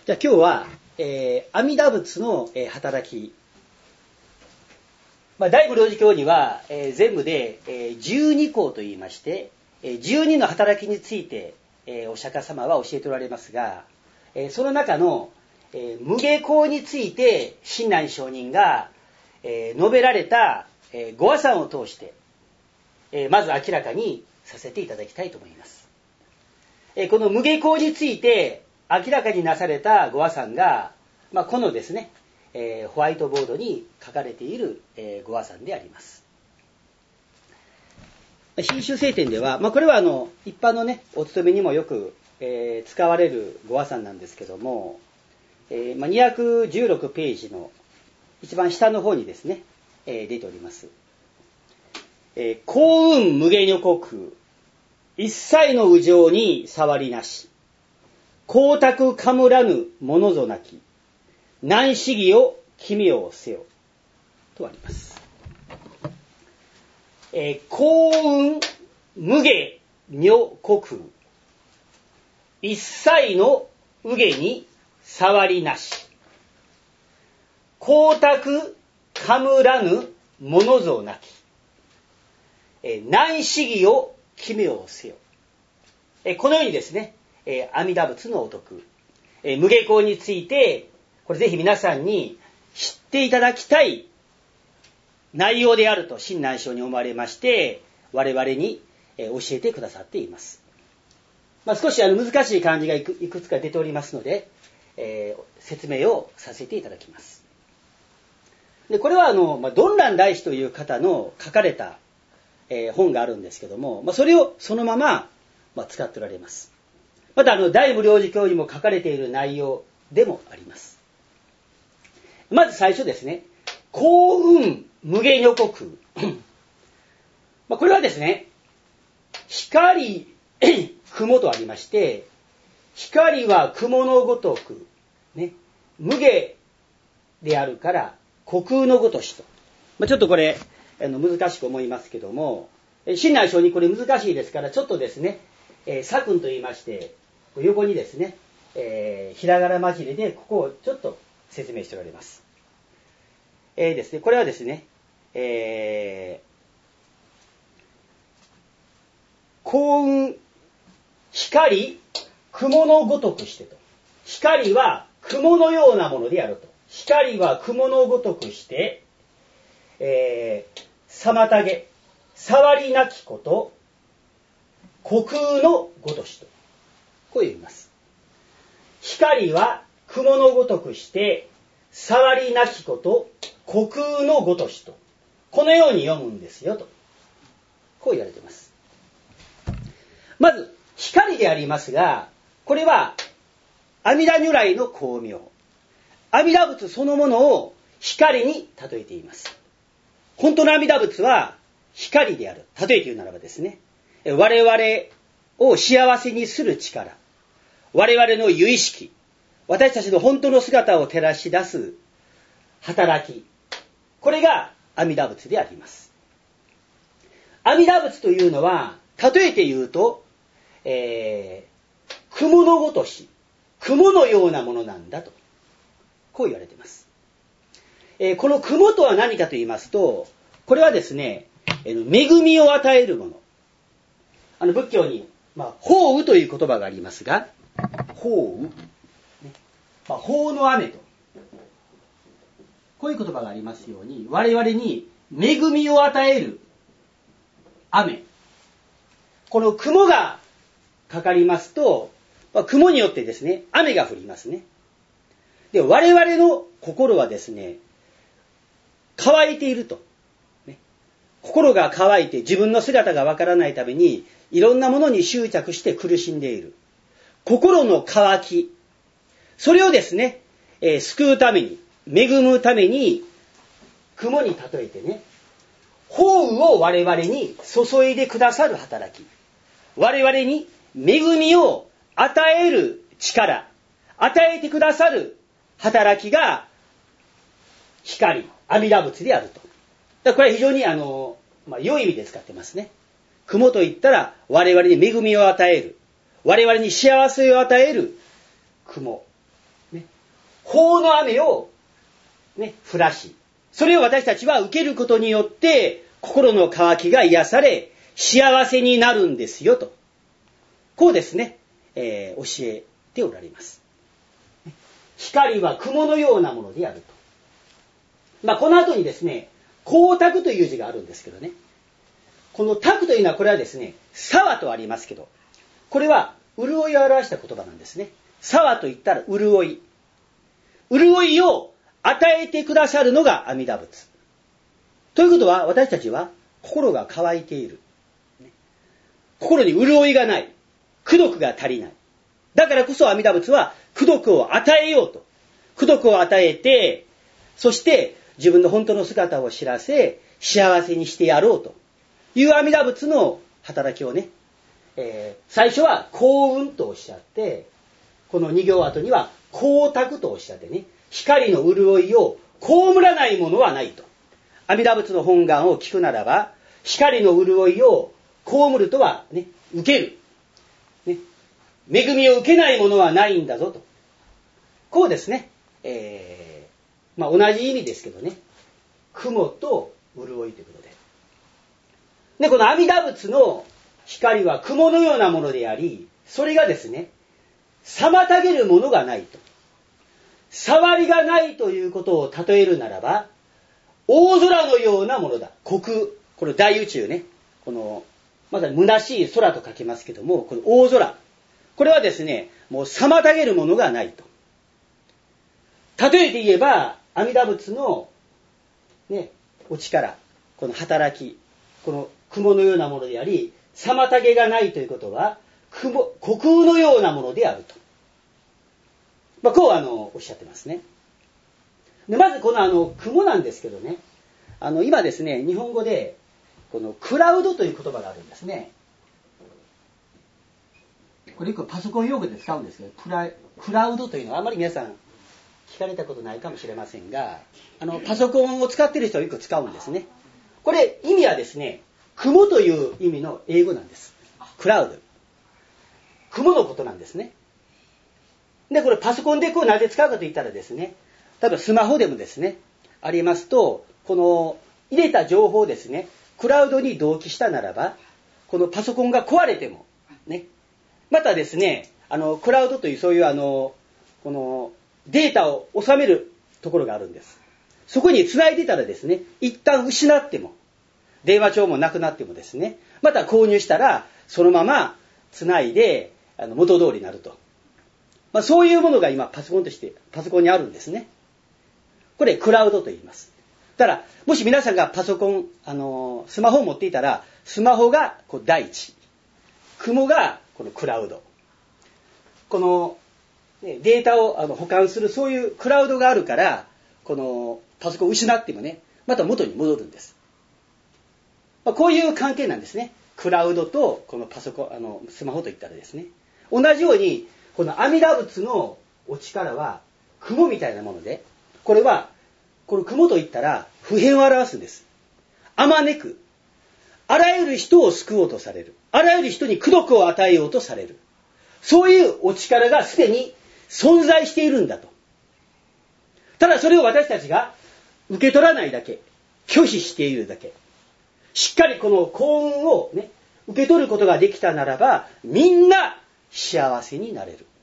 じゃあ今日は、阿弥陀仏の、働き、大無量寿経には、全部で、12項といいまして、12の働きについて、お釈迦様は教えておられますが、その中の、無下項について親鸞上人が、述べられた、ご阿参を通して、まず明らかにさせていただきたいと思います。この無下項について明らかになされたご阿参が、このですね、ホワイトボードに書かれている、ご阿参であります。品州聖典では、これは一般のね、お勤めにもよく、使われるご阿参なんですけども、216ページの一番下の方にですね、出ております。幸運無下女国、一切の右上に触りなし、光沢かむらぬものぞなき、難思議を奇妙せよとあります。幸運無下女国、一切の右下に触りなし、光沢かむらぬものぞなき、難思議を奇妙せよ。このようにですね、阿弥陀仏のお徳、無下項について、これぜひ皆さんに知っていただきたい内容であると親鸞上に思われまして、我々に教えてくださっています。少し難しい漢字がいくつか出ておりますので、説明をさせていただきます。でこれは曇鸞大師という方の書かれた、本があるんですけども、それをそのまま、使っておられます。また大無量寿経にも書かれている内容でもあります。まず最初ですね、幸運無下女国これはですね、光雲とありまして、光は雲のごとく、ね、無下であるから虚空のごとしと、ちょっとこれ難しく思いますけども、親鸞上人これ難しいですから、ちょっとですね、左訓と言いまして横にですね、ひらがな混じりでここをちょっと説明しておられます。ですね、これはですね、幸運光雲のごとくしてと、光は雲のようなものであると、光は雲のごとくして、妨げ触りなきこと虚空のごとしと、こう言います。光は雲のごとくして触りなきこと虚空のごとしと、このように読むんですよと、こう言われています。まず光でありますが、これは阿弥陀如来の光明、阿弥陀仏そのものを光に例えています。本当の阿弥陀仏は光である。例えて言うならばですね、我々を幸せにする力、我々の由意識、私たちの本当の姿を照らし出す働き、これが阿弥陀仏であります。阿弥陀仏というのは例えて言うと、雲のごとし、雲のようなものなんだと、こう言われています。この雲とは何かと言いますと、これはですね、恵みを与えるもの。仏教に、法雨という言葉がありますが、法雨、法の雨と、こういう言葉がありますように、我々に恵みを与える雨。この雲がかかりますと、雲によってですね、雨が降りますね。で、我々の心はですね、乾いていると。心が乾いて自分の姿がわからないためにいろんなものに執着して苦しんでいる心の渇き、それをですね、救うために、恵むために雲に例えてね、法雨を我々に注いでくださる働き、我々に恵みを与える力、与えてくださる働きが光、阿弥陀仏であると。これは非常に良い意味で使ってますね。雲といったら我々に恵みを与える、我々に幸せを与える雲、ね、 法の雨を、降らし、それを私たちは受けることによって心の渇きが癒され幸せになるんですよと、こうですね、教えておられます。光は雲のようなものであると。この後にですね、光沢という字があるんですけどね、この沢というのはこれはですね、沢とありますけど、これは潤いを表した言葉なんですね。沢と言ったら潤い。潤いを与えてくださるのが阿弥陀仏。ということは、私たちは心が渇いている。心に潤いがない。功徳が足りない。だからこそ阿弥陀仏は功徳を与えようと。功徳を与えて、そして自分の本当の姿を知らせ、幸せにしてやろうという阿弥陀仏の働きをね、最初は幸運とおっしゃって、この2行後には光沢とおっしゃってね、光の潤いを被らないものはないと。阿弥陀仏の本願を聞くならば、光の潤いを被るとはね、受ける、ね、恵みを受けないものはないんだぞと。こうですね、同じ意味ですけどね、雲と潤いということで。この阿弥陀仏の光は雲のようなものであり、それがですね、妨げるものがないと。触りがないということを例えるならば、大空のようなものだ。虚空、これ大宇宙ね。この、まさに虚しい空と書きますけども、この大空。これはですね、もう妨げるものがないと。例えて言えば、阿弥陀仏の、お力、この働き、この雲のようなものであり、妨げがないということは、虚空のようなものであると。こうおっしゃってますね。でまずこの雲なんですけどね、今ですね、日本語でこのクラウドという言葉があるんですね。これよくパソコン用語で使うんですけど、クラウドというのはあまり皆さん聞かれたことないかもしれませんが、パソコンを使っている人はよく使うんですね。これ意味はですね、雲という意味の英語なんです。クラウド。雲のことなんですね。で、これパソコンでなぜ使うかと言ったらですね、例えばスマホでもですね、ありますと、この入れた情報をですね、クラウドに同期したならば、このパソコンが壊れても、ね、またですね、クラウドというそういうこのデータを収めるところがあるんです。そこに繋いでたらですね、一旦失っても、電話帳もなくなってもですね、また購入したら、そのまま繋いで、元通りになると。そういうものが今パソコンにあるんですね。これクラウドと言います。だからもし皆さんがパソコンスマホを持っていたら、スマホが大地、雲がこのクラウド、このデータを保管するそういうクラウドがあるから、このパソコンを失ってもね、また元に戻るんです。こういう関係なんですね。クラウドとこのパソコンスマホといったらですね、同じようにこの阿弥陀仏のお力は雲みたいなもので、これはこの雲といったら普遍を表すんです。あまねく、あらゆる人を救おうとされる、あらゆる人に功徳を与えようとされる、そういうお力がすでに存在しているんだと。ただそれを私たちが受け取らないだけ、拒否しているだけ、しっかりこの幸運をね、受け取ることができたならば、みんな幸せになれる。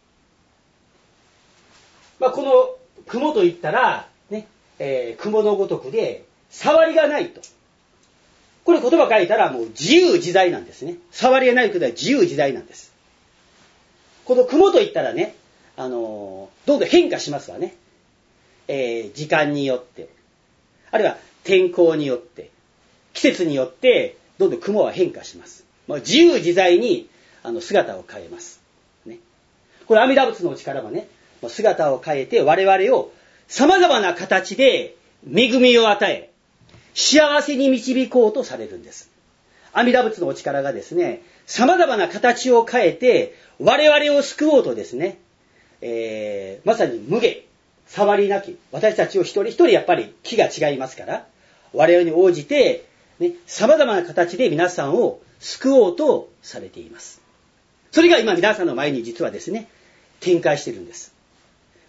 この雲といったら、ね、雲のごとくで触りがないと。これ言葉書いたらもう自由自在なんですね。触りがないことは自由自在なんです。この雲といったらね、どんどん変化しますわね。時間によって、あるいは天候によって、季節によってどんどん雲は変化します。自由自在に姿を変えます、ね。これ阿弥陀仏のお力はね、姿を変えて我々を様々な形で恵みを与え、幸せに導こうとされるんです。阿弥陀仏のお力がですね、様々な形を変えて我々を救おうとですね、まさに無下、触りなき、私たちを一人一人やっぱり気が違いますから、我々に応じて、ね、様々な形で皆さんを救おうとされています。それが今皆さんの前に実はですね、展開しているんです。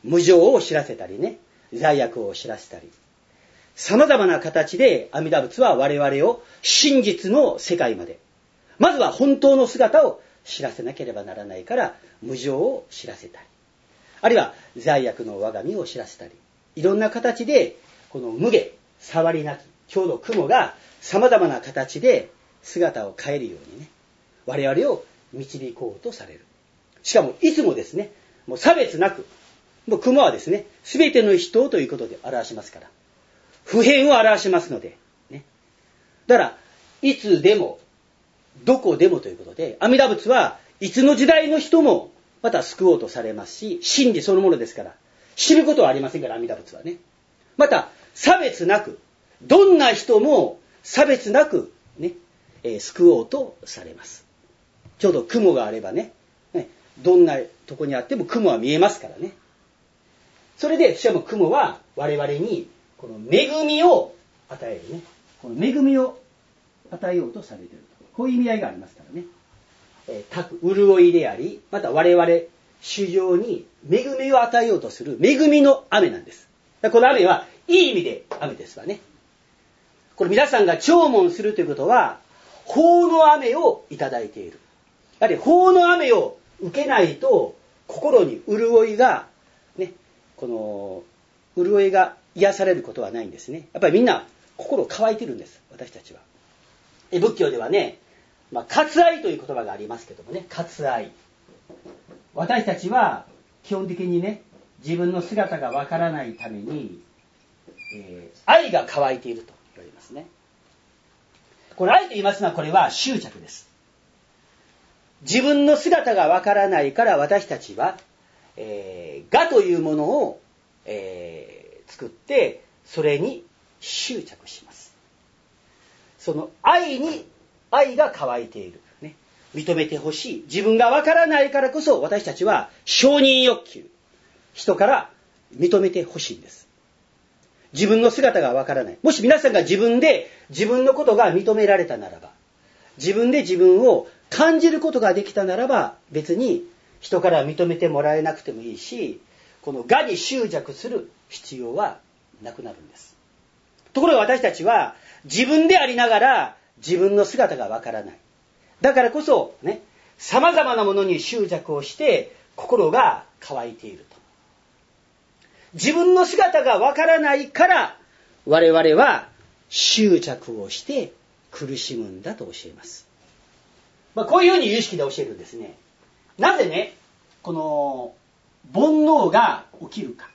無常を知らせたりね、罪悪を知らせたり、様々な形で阿弥陀仏は我々を真実の世界まで、まずは本当の姿を知らせなければならないから、無常を知らせたり、あるいは罪悪の我が身を知らせたり、いろんな形で、この無下、触りなき、ちょうど雲が様々な形で姿を変えるようにね、我々を導こうとされる。しかもいつもですね、もう差別なく、もう雲はですね、すべての人ということで表しますから、普遍を表しますので、ね。だから、いつでも、どこでもということで、阿弥陀仏はいつの時代の人もまた救おうとされますし、真理そのものですから、知ることはありませんから、阿弥陀仏はね。また、差別なく、どんな人も差別なく、ね、救おうとされます。ちょうど雲があればね、どんなとこにあっても雲は見えますからね。それで、しかも雲は我々に、この恵みを与えるね。この恵みを与えようとされている。こういう意味合いがありますからね。潤いであり、また我々、衆生に恵みを与えようとする恵みの雨なんです。この雨はいい意味で雨ですわね。これ皆さんが弔問するということは、法の雨をいただいている。やはり法の雨を受けないと、心に潤いが、ね、この潤いが癒されることはないんですね。やっぱりみんな心乾いてるんです、私たちは。仏教ではね、割愛という言葉がありますけどもね、割愛。私たちは基本的にね、自分の姿がわからないために、愛が乾いていると言われますね。これ愛と言いますのは、これは執着です。自分の姿がわからないから私たちは、我というものを、作ってそれに執着します。その愛に愛が乾いている、ね、認めてほしい。自分がわからないからこそ私たちは承認欲求、人から認めてほしいんです。自分の姿がわからない。もし皆さんが自分で自分のことが認められたならば、自分で自分を感じることができたならば、別に人から認めてもらえなくてもいいし、この我に執着する必要はなくなるんです。ところが私たちは自分でありながら自分の姿がわからない。だからこそね、様々なものに執着をして心が乾いていると。自分の姿がわからないから我々は執着をして苦しむんだと教えます。こういうふうに有識で教えるんですね。なぜね、この煩悩が起きるか。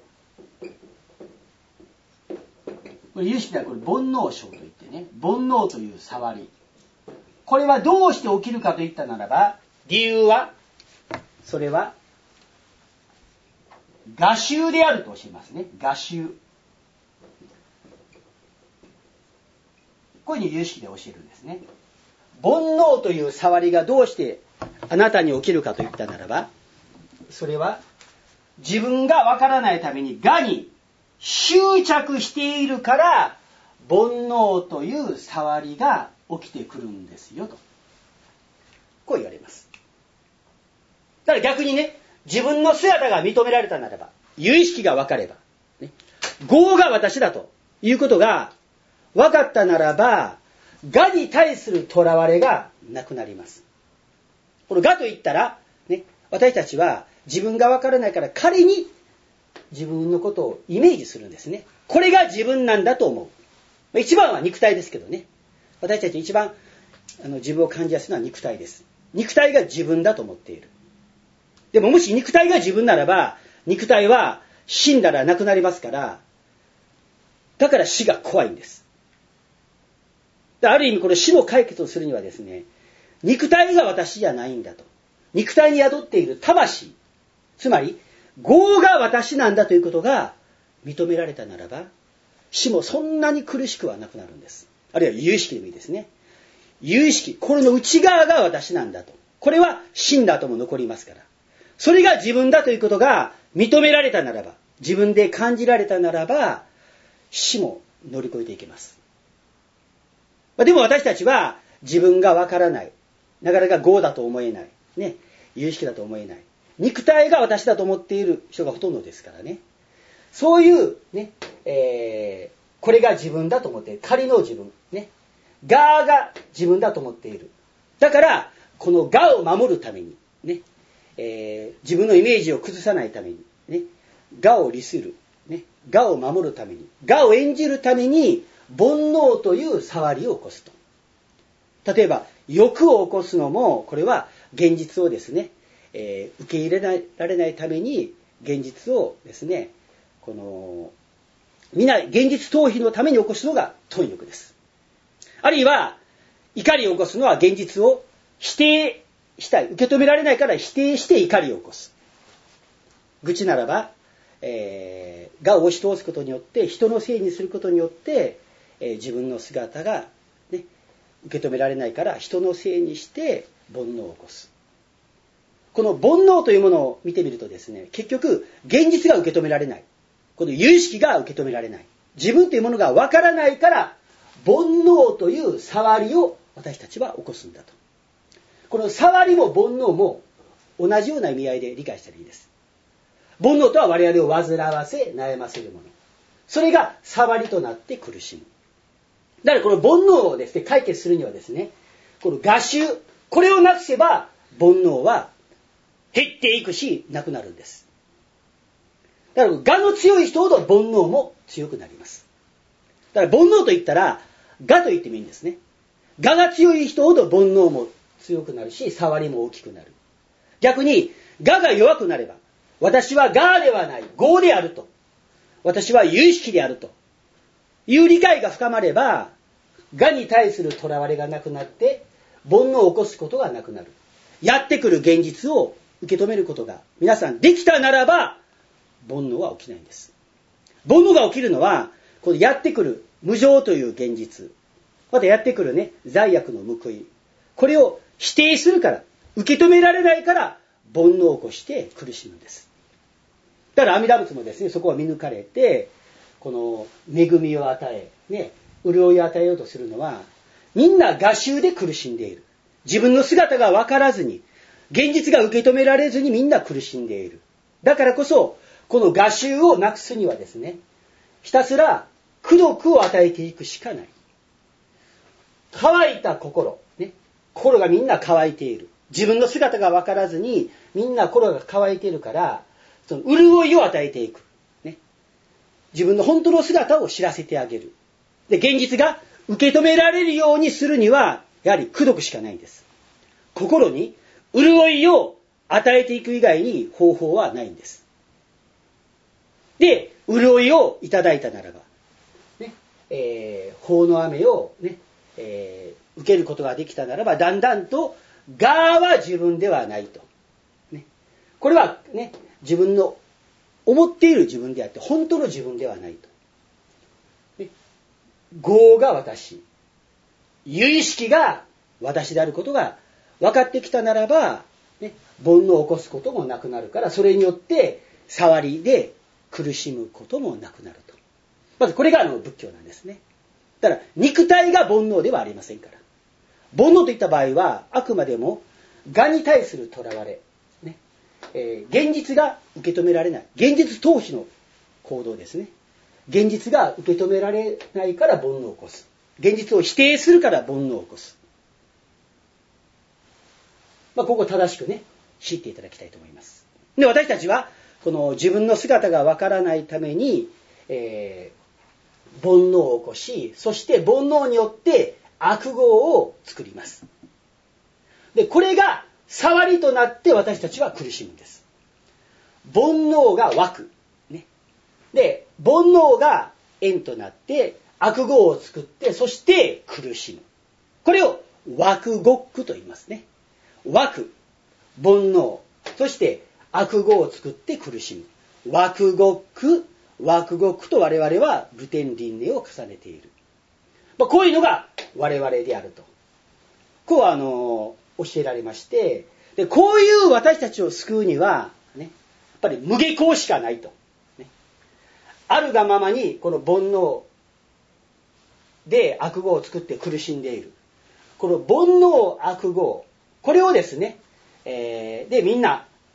これ有識ではこれ煩悩症といってね、煩悩という触り。これはどうして起きるかといったならば、理由は、それは我習であると教えますね。我習。こういうふうに有識で教えるんですね。煩悩という触りがどうしてあなたに起きるかといったならば、それは自分がわからないために我に執着しているから煩悩という触りが起きてくるんですよと。こう言われます。だから逆にね、自分の姿が認められたならば、有意識が分かれば、ね、業が私だということが分かったならば、我に対する囚われがなくなります。この我と言ったら、ね、私たちは自分が分からないから仮に自分のことをイメージするんですね。これが自分なんだと思う。一番は肉体ですけどね。私たち一番自分を感じやすいのは肉体です。肉体が自分だと思っている。でももし肉体が自分ならば、肉体は死んだらなくなりますから、だから死が怖いんです。ある意味これ死の解決をするにはですね、肉体が私じゃないんだと。肉体に宿っている魂、つまり業が私なんだということが認められたならば、死もそんなに苦しくはなくなるんです。あるいは有意識でもいいですね。有意識、これの内側が私なんだと。これは死んだ後も残りますから。それが自分だということが認められたならば、自分で感じられたならば、死も乗り越えていけます。でも私たちは自分がわからない。なかなか業だと思えない。ね。有意識だと思えない。 肉体が私だと思っている人がほとんどですからね。そういうね、これが自分だと思っている。仮の自分。ね。我が自分だと思っている。だから、この我を守るために、ね、自分のイメージを崩さないために、ね、我を利する。ね、我を守るために、我を演じるために、煩悩という触りを起こすと。例えば、欲を起こすのも、これは現実をですね、受け入れられないために、現実をですね、皆、現実逃避のために起こすのが貪欲です。あるいは、怒りを起こすのは現実を否定したい。受け止められないから否定して怒りを起こす。愚痴ならば、我を押し通すことによって、人のせいにすることによって、自分の姿が、ね、受け止められないから人のせいにして煩悩を起こす。この煩悩というものを見てみるとですね、結局現実が受け止められない。この有意識が受け止められない。自分というものがわからないから煩悩という触りを私たちは起こすんだと。この触りも煩悩も同じような意味合いで理解したらいいです。煩悩とは我々を煩わせ悩ませるもの。それが触りとなって苦しむ。だからこの煩悩をですね、解決するにはですね、この我習、これをなくせば煩悩は減っていくし、なくなるんです。だから我の強い人ほど煩悩も強くなります。だから煩悩と言ったら、我と言ってもいいんですね。我が強い人ほど煩悩も強くなるし、触りも大きくなる。逆に、我が弱くなれば、私は我ではない、業であると。私は有意識であるという理解が深まれば、我に対する囚われがなくなって、煩悩を起こすことがなくなる。やってくる現実を受け止めることが皆さんできたならば、煩悩は起きないんです。煩悩が起きるのは、このやってくる無常という現実、またやってくるね、罪悪の報い、これを否定するから、受け止められないから、煩悩を起こして苦しむんです。だから阿弥陀仏もですね、そこは見抜かれて、この恵みを与え、ね、潤いを与えようとするのは、みんな我習で苦しんでいる。自分の姿が分からずに、現実が受け止められずにみんな苦しんでいる。だからこそ、この我習をなくすにはですね、ひたすら功徳を与えていくしかない。乾いた心、ね、心がみんな乾いている。自分の姿が分からずに、みんな心が乾いているから、その潤いを与えていく。ね、自分の本当の姿を知らせてあげる。で、現実が受け止められるようにするには、やはり功徳しかないんです。心に潤いを与えていく以外に方法はないんです。で、潤いをいただいたならば、ね、法の雨を、ね、受けることができたならば、だんだんと我は自分ではないと。ね、これはね、自分の思っている自分であって、本当の自分ではないと。ね、業が私、有意識が私であることが分かってきたならば、ね、煩悩を起こすこともなくなるから、それによって触りで苦しむこともなくなると。まずこれが仏教なんですね。だから肉体が煩悩ではありませんから。煩悩といった場合は、あくまでも我に対する囚われ、ね、現実が受け止められない、現実逃避の行動ですね。現実が受け止められないから煩悩を起こす。現実を否定するから煩悩を起こす。ここを正しくね、知っていただきたいと思います。で、私たちは、この自分の姿がわからないために、煩悩を起こし、そして煩悩によって悪業を作ります。で、これが触りとなって私たちは苦しむんです。煩悩が湧く。ね。で、煩悩が縁となって悪業を作って、そして苦しむ。これを惑極と言いますね。湧く、煩悩、そして悪業を作って苦しむ。惑極、惑極と我々は流転輪廻を重ねている。こういうのが我々であると。こうは教えられまして、でこういう私たちを救うには、ね、やっぱり無下校しかないと。ね、あるがままにこの煩悩で悪業を作って苦しんでいる。この煩悩悪業、これをですね、でみんな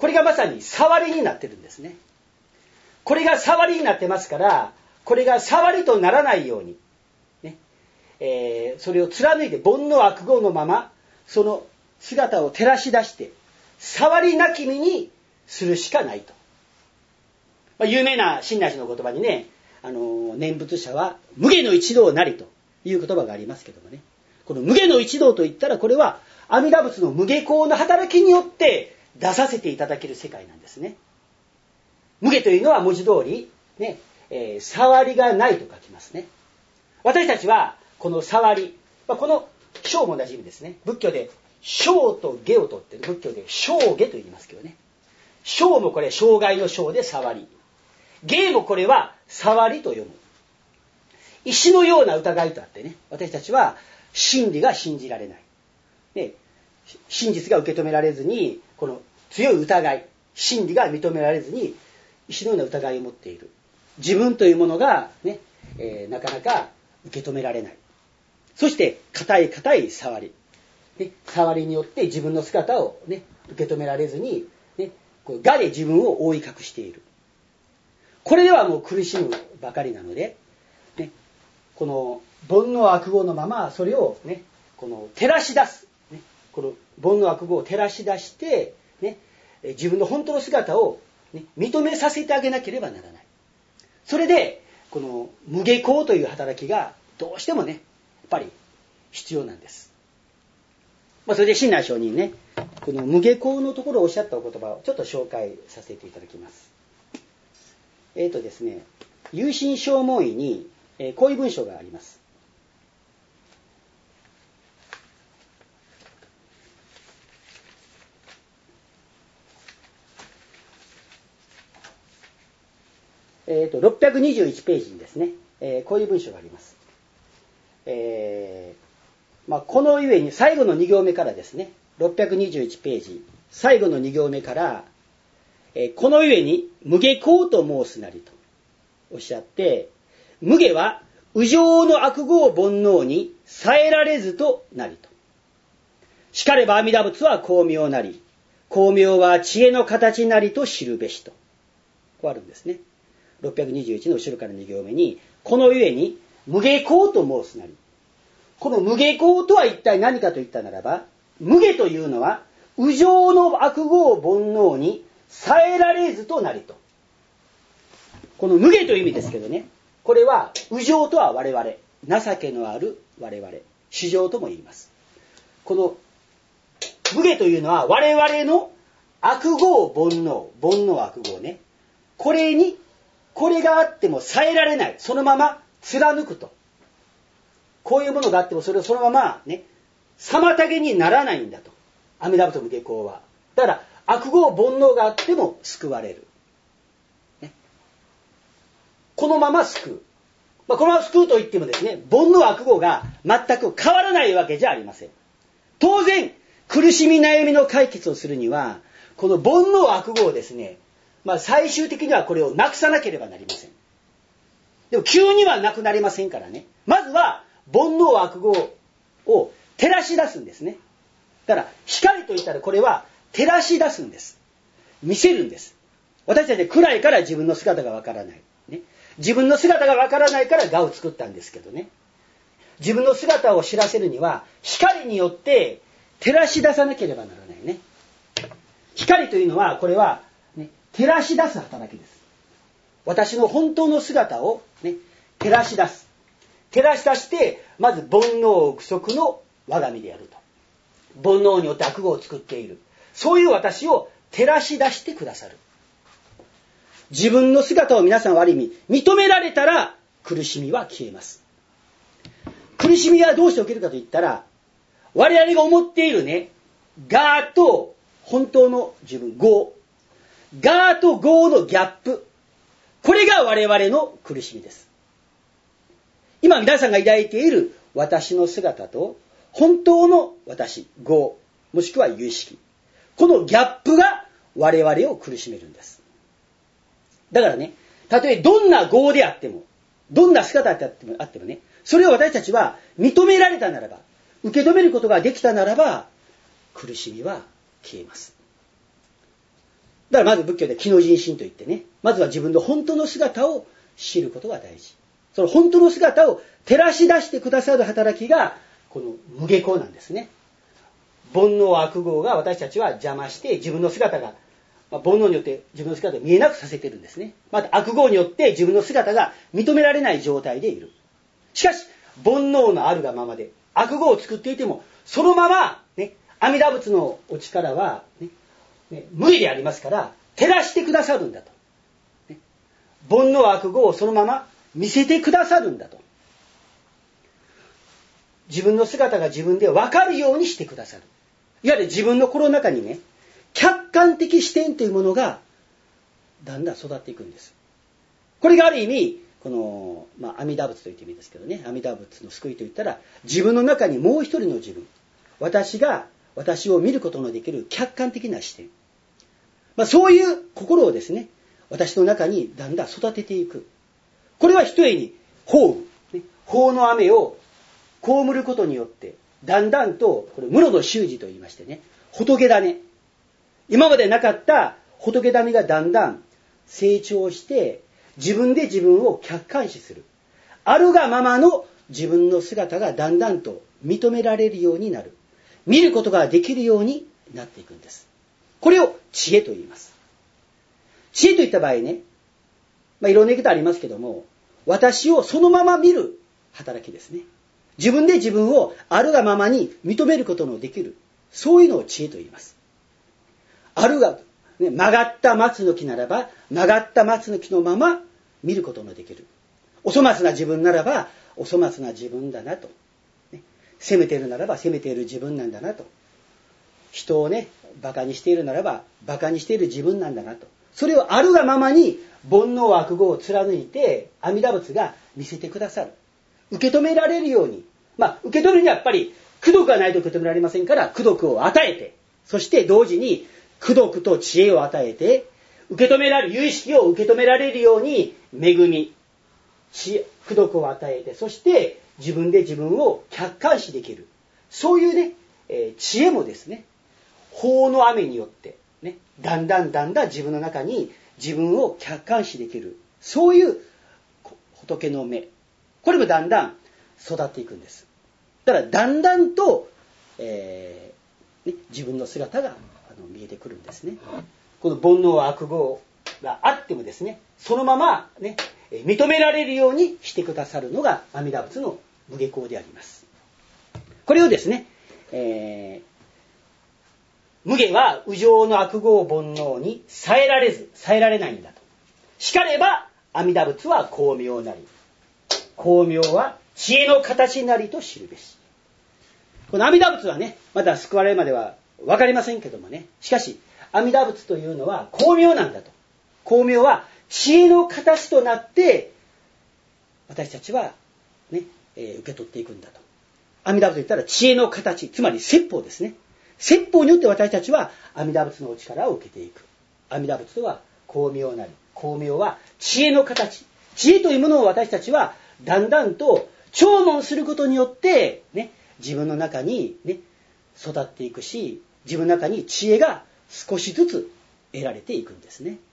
これがまさに触りになってるんですね。これが触りになってますから、これが触りとならないように、ねそれを貫いて煩悩悪業のままその姿を照らし出して触りなき身にするしかないと、有名な親鸞寺の言葉にね、念仏者は無下の一道なりという言葉がありますけどもね、この無下の一道といったら、これは阿弥陀仏の無下功の働きによって出させていただける世界なんですね。無下というのは文字通り、ね触りがないと書きますね。私たちはこの触り、この小も同じ意味ですね。仏教で小と下をとって仏教で小下と言いますけどね。小もこれ障害の小で触り、下もこれは触りと読む。石のような疑いとあってね、私たちは真理が信じられない、ね、真実が受け止められずに、この強い疑い、真理が認められずに石のような疑いを持っている。自分というものが、ねなかなか受け止められない。そして固い触り、ね、触りによって自分の姿を、ね、受け止められずに、ね、こう我で自分を覆い隠している。これではもう苦しむばかりなので、ね、この煩悩悪業のままそれを、ね、この照らし出す、ね、この煩悩悪業を照らし出して、ね、自分の本当の姿を、ね、認めさせてあげなければならない。それでこの無下功という働きがどうしてもね、やっぱり必要なんです。それで親鸞上人ね、この無下功のところをおっしゃったお言葉をちょっと紹介させていただきます。ですね、有心証文医に、こういう文章があります。621ページにですね、こういう文章があります。この上に最後の2行目からですね、621ページ最後の2行目から、この上に無下功と申すなりとおっしゃって、無下は無常の悪業煩悩に遮られずとなりと。しかれば阿弥陀仏は光明なり、光明は知恵の形なりと知るべしと。こうあるんですね。621の後ろから2行目に、この上に無下功と申すなり。この無下功とは一体何かといったならば、無下というのは無常の悪業煩悩に遮られずとなりと。この無下という意味ですけどね、これは無常とは我々、情けのある我々、至情とも言います。この無下というのは我々の悪業煩悩悪業ね、これがあっても遮られない、そのまま貫くと。こういうものがあってもそれをそのままね、妨げにならないんだと。阿弥陀仏の無下功は。だから悪業煩悩があっても救われる。ね、このまま救う。このまま救うといってもですね、煩悩悪業が全く変わらないわけじゃありません。当然、苦しみ悩みの解決をするには、この煩悩悪業をですね、最終的にはこれをなくさなければなりません。でも急にはなくなりませんからね。まずは煩悩悪業を照らし出すんですね。だから光といったらこれは照らし出すんです。見せるんです。私たちは暗いから自分の姿がわからない、ね。自分の姿がわからないから我を作ったんですけどね。自分の姿を知らせるには光によって照らし出さなければならないね。光というのはこれは照らし出す働きです。私の本当の姿を、ね、照らし出す。照らし出して、まず煩悩具足の我が身であると。煩悩によって悪業を作っている。そういう私を照らし出してくださる。自分の姿を皆さんはある意味、認められたら苦しみは消えます。苦しみはどうして起きるかといったら、我々が思っているね、我と本当の自分、業。我と業のギャップ、これが我々の苦しみです。今皆さんが抱いている私の姿と本当の私、業、もしくは有意識、このギャップが我々を苦しめるんです。だからね、たとえどんな業であっても、どんな姿であってもね、それを私たちは認められたならば、受け止めることができたならば、苦しみは消えます。 だからまず仏教で気の人心といってね、まずは自分の本当の姿を知ることが大事。その本当の姿を照らし出してくださる働きがこの無下校なんですね。煩悩悪業が私たちは邪魔して自分の姿が、煩悩によって自分の姿が見えなくさせてるんですね。また悪業によって自分の姿が認められない状態でいる。しかし煩悩のあるがままで悪業を作っていてもそのまま、ね、阿弥陀仏のお力は、無為でありますから照らしてくださるんだと、煩悩悪業をそのまま見せてくださるんだと、自分の姿が自分で分かるようにしてくださる。いわゆる自分の心の中にね、客観的視点というものがだんだん育っていくんです。これがある意味この、阿弥陀仏と言ってもいいですけどね、阿弥陀仏の救いといったら自分の中にもう一人の自分、私が私を見ることのできる客観的な視点、そういう心をですね、私の中にだんだん育てていく。これはひとえに法雨、法の雨を被ることによってだんだんと、これ室の修持と言いましてね、仏種、今までなかった仏種がだんだん成長して自分で自分を客観視する、あるがままの自分の姿がだんだんと認められるようになる、見ることができるようになっていくんです。これを知恵と言います。知恵といった場合ね、いろんな言い方ありますけども、私をそのまま見る働きですね。自分で自分をあるがままに認めることのできる、そういうのを知恵と言います。あるが、曲がった松の木ならば曲がった松の木のまま見ることのできる。お粗末な自分ならばお粗末な自分だなと、責めているならば責めている自分なんだなと、人をねバカにしているならばバカにしている自分なんだなと、それをあるがままに煩悩悪業を貫いて阿弥陀仏が見せてくださる。受け止められるように、受け止めるにはやっぱり功徳がないと受け止められませんから、功徳を与えて、そして同時に功徳と知恵を与えて、受け止められる、有意識を受け止められるように恵み、功徳を与えて、そして自分で自分を客観視できる、そういうね、知恵もですね、法の雨によってね、だんだん自分の中に自分を客観視できる、そういう仏の目、これもだんだん育っていくんです。だからだんだんと、自分の姿が見えてくるんですね。この煩悩悪業があってもですね、そのままね、認められるようにしてくださるのが阿弥陀仏の無下校であります。これをですね、無下は右上の悪業煩悩に耐えられないんだと。しかれば阿弥陀仏は光明なり、光明は知恵の形なりと知るべし。この阿弥陀仏はね、まだ救われるまでは分かりませんけどもね、しかし阿弥陀仏というのは光明なんだと。光明は知恵の形となって私たちはね、受け取っていくんだと。阿弥陀仏と言ったら知恵の形、つまり説法ですね。説法によって私たちは阿弥陀仏のお力を受けていく。阿弥陀仏とは光明なり、光明は知恵の形。知恵というものを私たちはだんだんと聴聞することによってね、自分の中にね、育っていくし、自分の中に知恵が少しずつ得られていくんですね。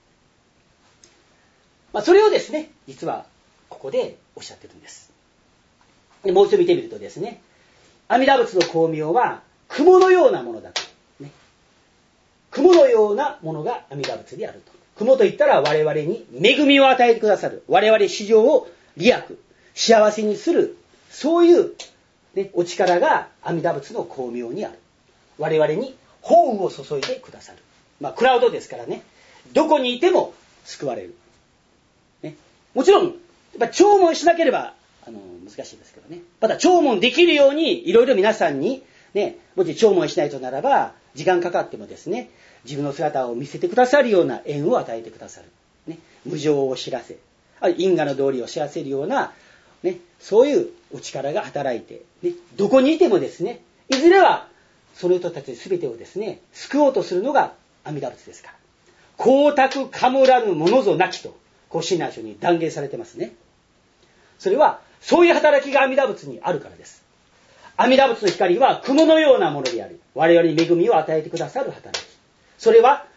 それをですね、実はここでおっしゃってるんです。でもう一度見てみるとですね、阿弥陀仏の光明は雲のようなものだと、ね、雲のようなものが阿弥陀仏であると。雲といったら我々に恵みを与えてくださる、我々市場を利益、幸せにする、そういう、ね、お力が阿弥陀仏の光明にある。我々に法雨を注いでくださる。クラウドですからね、どこにいても救われる、ね、もちろんやっぱ聴聞しなければ難しいですけどね、また聴聞できるようにいろいろ皆さんにね、もし聴聞しないとならば時間かかってもですね、自分の姿を見せてくださるような縁を与えてくださる、ね、無常を知らせ、因果の道理を知らせるような、ね、そういうお力が働いて、ね、どこにいてもですね、いずれはその人たち全てをですね、救おうとするのが阿弥陀仏ですから。光沢かむらぬものぞなきと、こう親鸞書に断言されてますね。それはそういう働きが阿弥陀仏にあるからです。阿弥陀仏の光は雲のようなものであり、我々に恵みを与えてくださる働き。それは、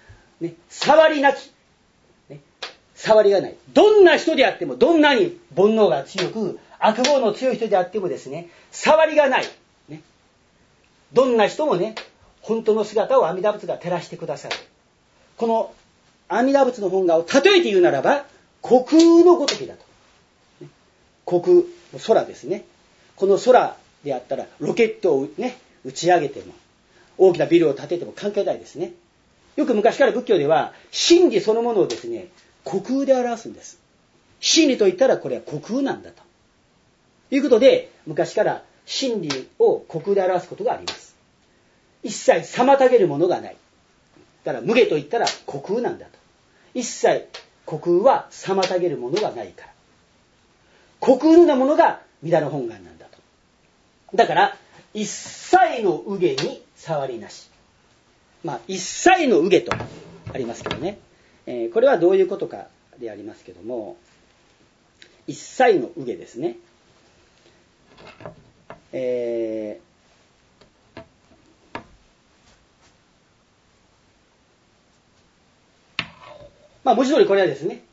ね、触りなき、ね、触りがない。どんな人であっても、どんなに煩悩が強く、悪業の強い人であってもですね、触りがない。ね、どんな人もね、本当の姿を阿弥陀仏が照らしてくださる。この阿弥陀仏の本願を例えて言うならば、虚空のごときだと。ね、虚空、空ですね。この空であったら、ロケットをね、打ち上げても、大きなビルを建てても関係ないですね。よく昔から仏教では、真理そのものをですね、虚空で表すんです。真理と言ったらこれは虚空なんだと。いうことで、昔から真理を虚空で表すことがあります。一切妨げるものがない。だから無下と言ったら虚空なんだと。一切虚空は妨げるものがないから。虚空なものが弥陀の本願なんだと。だから、一切の右下に触りなし。一切の右下とありますけどね。これはどういうことかでありますけども、一切の右下ですね。文字通りこれはですね、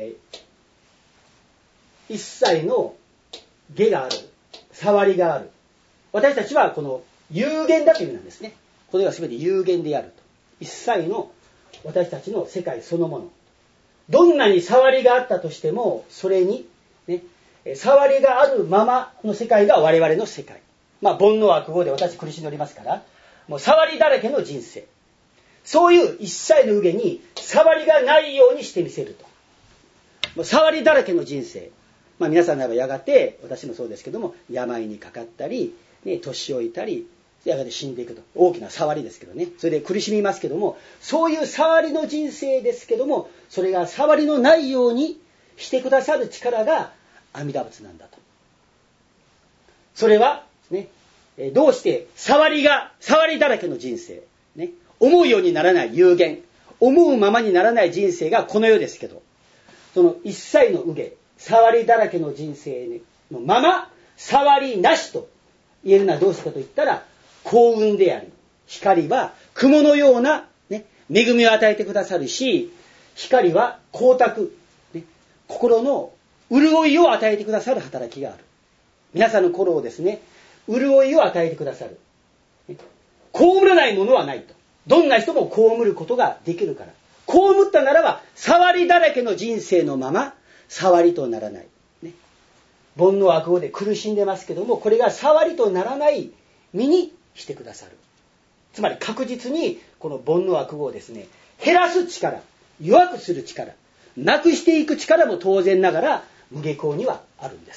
一切の下がある、触りがある。私たちはこの有限だという意味なんですね。これは全て有限であると。一切の私たちの世界そのもの。どんなに触りがあったとしても、それに、ね、触りがあるままの世界が我々の世界。煩悩悪業で私苦しんでおりますから、もう触りだらけの人生。そういう一切の右下に触りがないようにしてみせると。もう触りだらけの人生。皆さんならばやがて、私もそうですけども、病にかかったり、ね、年老いたり、やがて死んでいくと。大きな触りですけどね。それで苦しみますけども、そういう触りの人生ですけども、それが触りのないようにしてくださる力が阿弥陀仏なんだと。それは、ね、どうして触りだらけの人生、ね、思うようにならない有限、思うままにならない人生がこの世ですけど、その一切の右下、触りだらけの人生のまま、触りなしと言えるのはどうしてかと言ったら、幸運であり、光は雲のような、ね、恵みを与えてくださるし、光は光沢、ね、心の潤いを与えてくださる働きがある。皆さんの心をですね、潤いを与えてくださる。被らないものはないと。どんな人も被ることができるから。被ったならば、触りだらけの人生のまま、触りとならない。ね、煩悩悪業で苦しんでますけども、これが触りとならない身にしてくださる。つまり確実に、この煩悩悪業をですね、減らす力、弱くする力、なくしていく力も当然ながら、無下向にはあるんです。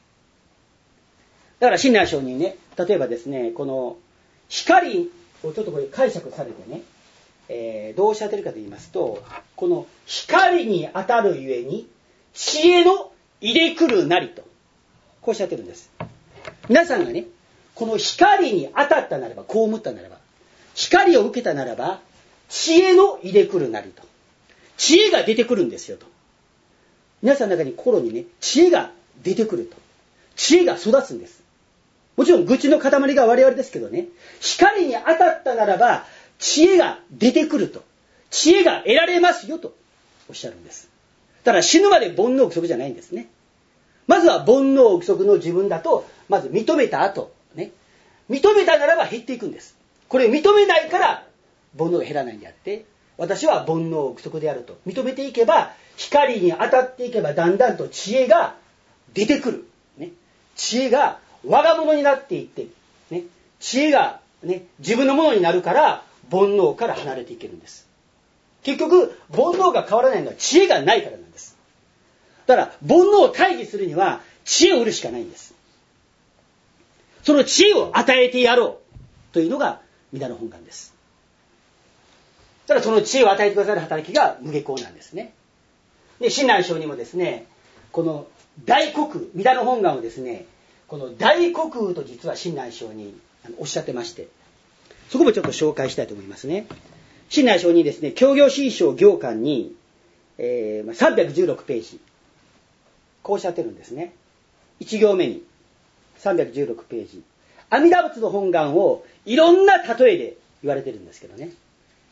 だから親鸞上人ね、例えばですね、この光をちょっとこれ解釈されてね、どうおっしゃってるかと言いますと、この光に当たるゆえに知恵の入れ来るなりと、こうおっしゃってるんです。皆さんがね、この光に当たったならば、被ったならば、光を受けたならば、知恵の入れ来るなりと、知恵が出てくるんですよと。皆さんの中に心にね、知恵が出てくると。知恵が育つんです。もちろん愚痴の塊が我々ですけどね、光に当たったならば知恵が出てくると、知恵が得られますよとおっしゃるんです。だから死ぬまで煩悩具足じゃないんですね。まずは煩悩具足の自分だとまず認めた後ね、認めたならば減っていくんです。これ認めないから煩悩が減らないんであって、私は煩悩具足であると認めていけば、光に当たっていけばだんだんと知恵が出てくる、ね、知恵が我が物になっていって、ね、知恵が、ね、自分のものになるから煩悩から離れていけるんです。結局煩悩が変わらないのは知恵がないからなんです。だから煩悩を退治するには知恵を得るしかないんです。その知恵を与えてやろうというのが弥陀の本願です。だからその知恵を与えてくださる働きが無下向なんですね。で親鸞上人もですね、この大虚空、弥陀の本願をですね、この大虚空と実は親鸞上人おっしゃってまして、そこもちょっと紹介したいと思いますね。親鸞上人ですね、教行心証行間に、316ページこうおっしゃってるんですね。1行目に316ページ、阿弥陀仏の本願をいろんな例えで言われてるんですけどね、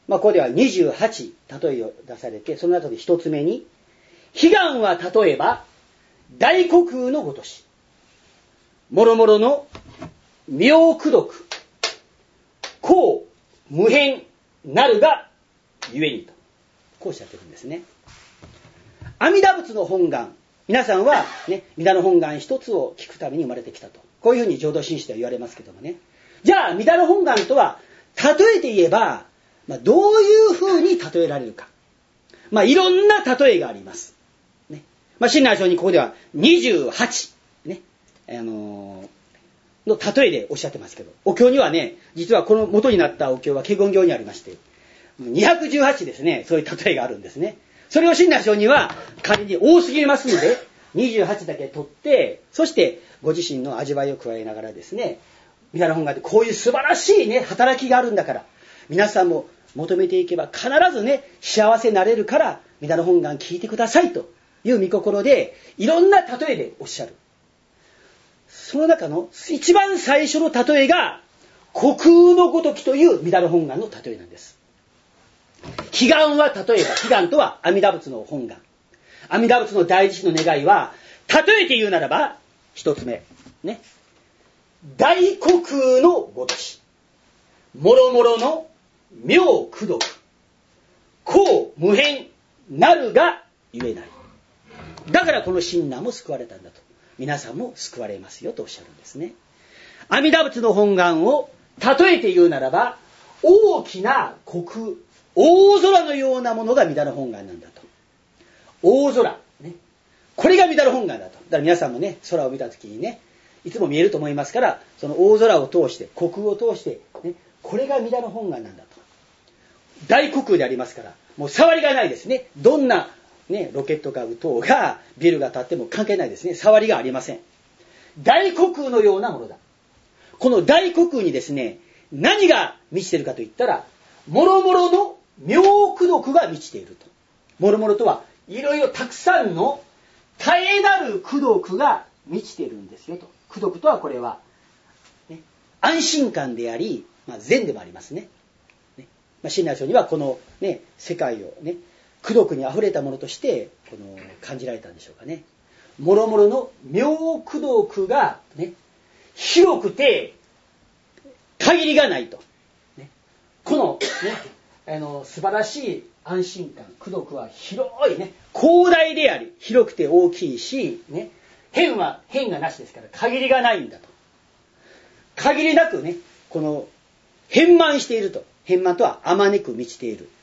ここでは28例えを出されて、その後で一つ目に、悲願は例えば大虚空のごとし、もろもろの妙功徳、こう無変なるがゆえにと、こうおっしゃってるんですね。阿弥陀仏の本願、皆さんはね、弥陀の本願一つを聞くために生まれてきたと、こういうふうに浄土真宗では言われますけどもね。じゃあ弥陀の本願とは例えて言えば、どういうふうに例えられるか、いろんな例えがあります、ね。親鸞上人ここでは28、ね、の例えでおっしゃってますけど、お経にはね、実はこの元になったお経は華厳経にありまして、218ですね、そういう例えがあるんですね。それを親鸞上人は仮に多すぎますので、28だけ取って、そしてご自身の味わいを加えながらですね、弥陀の本願ってこういう素晴らしいね、働きがあるんだから、皆さんも求めていけば必ずね、幸せになれるから、弥陀の本願聞いてくださいという御心で、いろんな例えでおっしゃる。その中の一番最初の例えが、虚空のごときという弥陀の本願の例えなんです。悲願は例えば、悲願とは阿弥陀仏の本願。阿弥陀仏の大慈悲の願いは、例えて言うならば、一つ目、ね。大虚空のごとし、もろもろの妙功徳、こう無変なるがゆえない。だからこの親鸞も救われたんだと。皆さんも救われますよとおっしゃるんですね。阿弥陀仏の本願を例えて言うならば、大きな虚空、大空のようなものが弥陀の本願なんだと。大空、ね、これが弥陀の本願だと。だから皆さんもね、空を見たときにね、いつも見えると思いますから、その大空を通して、虚空を通して、ね、これが弥陀の本願なんだと。大虚空でありますから、もう触りがないですね。どんな、ね、ロケットが撃とうが、ビルが建っても関係ないですね。触りがありません。大虚空のようなものだ。この大虚空にですね、何が満ちているかといったら、もろもろの妙功徳が満ちていると。もろもろとは、いろいろたくさんの絶えなる功徳が満ちているんですよと。功徳とはこれは、ね、安心感であり、善でもありますね。親鸞上にはこの、ね、世界をね、功徳にあふれたものとして感じられたんでしょうかね。もろもろの妙功徳が、ね、広くて限りがないと、ね、この、ね、素晴らしい安心感、功徳は広いね、広大であり広くて大きいし、ね、変がなしですから限りがないんだと。限りなくね、この遍満していると。遍満とはあまねく満ちている。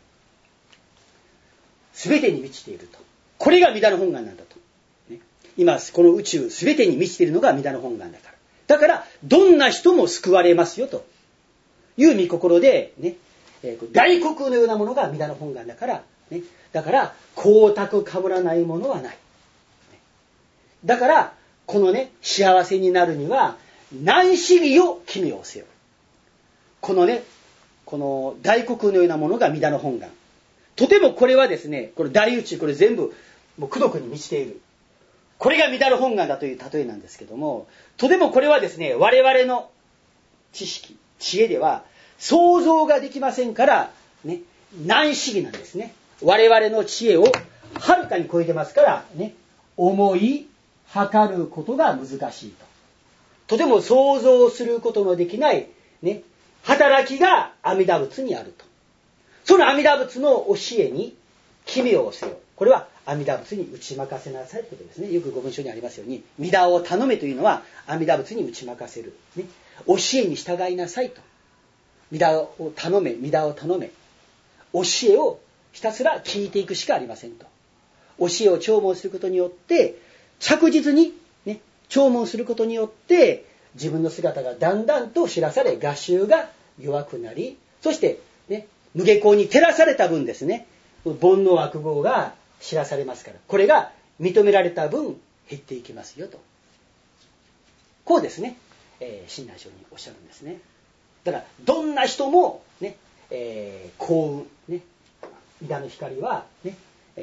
すべてに満ちていると。これが弥陀の本願なんだと。ね、今この宇宙すべてに満ちているのが弥陀の本願だから。だからどんな人も救われますよという御心で、ね、大虚空のようなものが弥陀の本願だから、ね、だから光沢かぶらないものはない。だからこのね、幸せになるには何思議を奇妙せよ。このね、この大虚空のようなものが弥陀の本願。とてもこれはですね、これ大宇宙、これ全部もう功徳に満ちている。これが弥陀の本願だという例えなんですけども、とてもこれはですね、我々の知識、知恵では想像ができませんから、ね、難思議なんですね。我々の知恵をはるかに超えてますから、ね、思い、測ることが難しいと。とても想像することのできない、ね、働きが阿弥陀仏にあると。その阿弥陀仏の教えに奇妙をせよ。これは阿弥陀仏に打ち負かせなさいということですね。よくご文書にありますように、弥陀を頼めというのは阿弥陀仏に打ち負かせる、ね、教えに従いなさいと。弥陀を頼め、弥陀を頼め。教えをひたすら聞いていくしかありませんと。教えを聴聞することによって着実に、ね、聴聞することによって自分の姿がだんだんと知らされ、我習が弱くなり、そして、ね、無下校に照らされた分ですね、煩悩悪業が知らされますから、これが認められた分減っていきますよと。こうですね、親鸞上人おっしゃるんですね。だからどんな人もね、幸運ね、弥陀の光はね、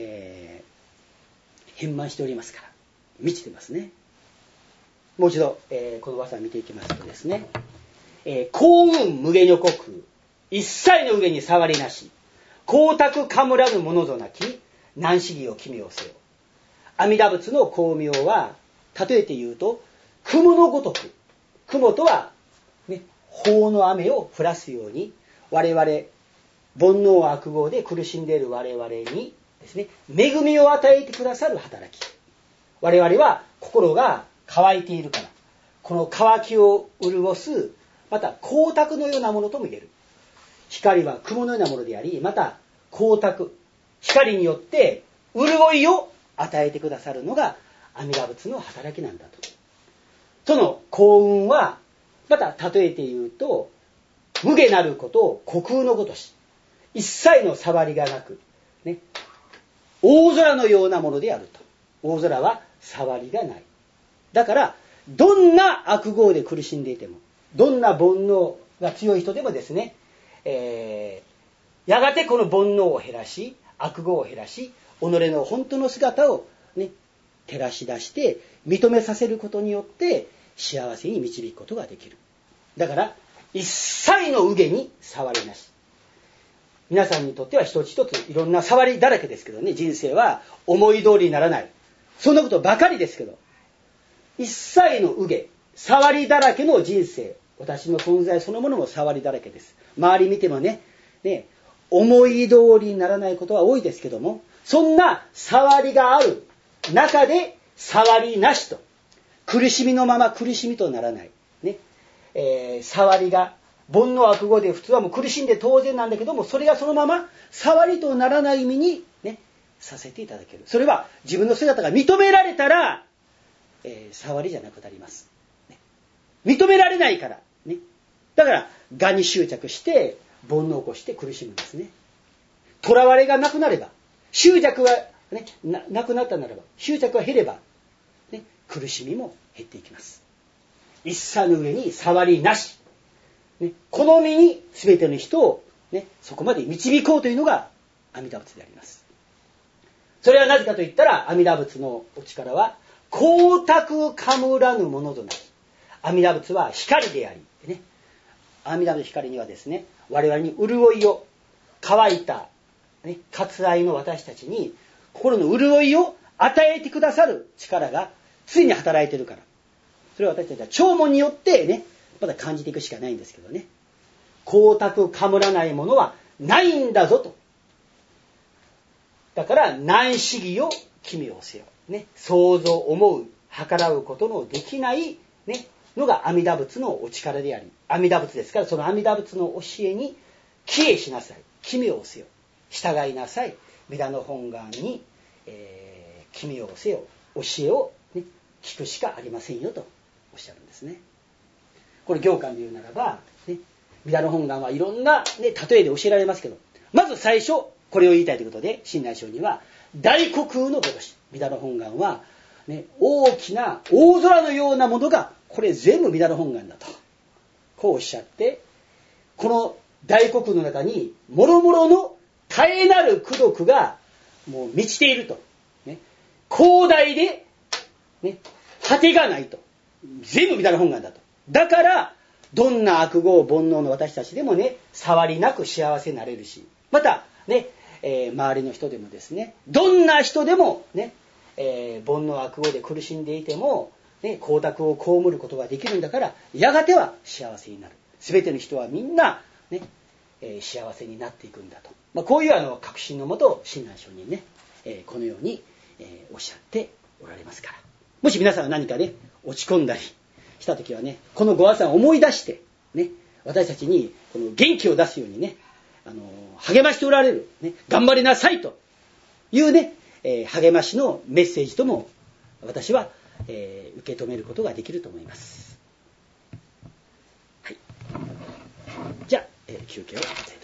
遍満しておりますから満ちてますね。もう一度、この和さん見ていきますとですね、幸運無下女国一切の上に触りなし、光沢かむらぬものぞなき、何思議を奇妙せよ。阿弥陀仏の光明は、例えて言うと、雲のごとく、雲とは、ね、法の雨を降らすように、我々、煩悩悪業で苦しんでいる我々にですね、恵みを与えてくださる働き。我々は心が乾いているから、この乾きを潤す、また光沢のようなものとも言える。光は雲のようなものであり、また光沢、光によって潤いを与えてくださるのが阿弥陀仏の働きなんだと。その幸運は、また例えて言うと、無下なることを虚空のごとし、一切の触りがなく、ね、大空のようなものであると。大空は触りがない。だから、どんな悪業で苦しんでいても、どんな煩悩が強い人でもですね、やがてこの煩悩を減らし、悪業を減らし、己の本当の姿を、ね、照らし出して認めさせることによって幸せに導くことができる。だから一切の右下に触りなし。皆さんにとっては一つ一ついろんな触りだらけですけどね、人生は思い通りにならない、そんなことばかりですけど、一切の右下、触りだらけの人生、私の存在そのものも触りだらけです。周り見てもね、思い通りにならないことは多いですけども、そんな触りがある中で触りなしと、苦しみのまま苦しみとならない、ね、触りが煩悩悪業で普通はもう苦しんで当然なんだけども、それがそのまま触りとならない意味に、ね、させていただける。それは自分の姿が認められたら、触りじゃなくなります、ね、認められないから、ね、だから我に執着して煩悩を起こして苦しむんですね。囚われがなくなれば、執着が、ね、なくなったならば、執着が減れば、ね、苦しみも減っていきます。一切の上に触りなし、ね、この身に全ての人を、ね、そこまで導こうというのが阿弥陀仏であります。それはなぜかといったら、阿弥陀仏のお力は光沢かむらぬものとなり、阿弥陀仏は光であり、ね、阿弥陀の光にはですね、我々に潤いを、乾いた、ね、割愛の私たちに心の潤いを与えてくださる力が常に働いているから、それは私たちは聴聞によってね、まだ感じていくしかないんですけどね、光沢かむらないものはないんだぞと。だから何思議を奇妙せよ、ね、想像思う計らうことのできない、ね、のが阿弥陀仏のお力であり、阿弥陀仏ですから、その阿弥陀仏の教えに帰依しなさい、奇妙せよ、従いなさい、弥陀の本願に、奇妙せよ、教えを、ね、聞くしかありませんよとおっしゃるんですね。これ行間で言うならば、ね、弥陀の本願はいろんな、ね、例えで教えられますけど、まず最初これを言いたいということで、親鸞聖人は大虚空のごとし、弥陀の本願は、ね、大きな大空のようなものがこれ全部弥陀の本願だとこうおっしゃって、この大虚空の中にもろもろの絶えなる功徳がもう満ちていると、ね、広大で、ね、果てがないと、全部弥陀の本願だと。だからどんな悪業煩悩の私たちでもね、触りなく幸せになれるし、またね、周りの人でもですね、どんな人でもね、煩悩悪業で苦しんでいても、ね、光沢を被ることができるんだから、やがては幸せになる。すべての人はみんな、ね、幸せになっていくんだと、こういう確信のもと親鸞聖人ね、このように、おっしゃっておられますから、もし皆さんが何かね落ち込んだりした時はね、このご阿参を思い出してね、私たちにこの元気を出すようにね、励ましておられる、ね、頑張りなさいというね、励ましのメッセージとも私は、受け止めることができると思います。はい、じゃあ、休憩を。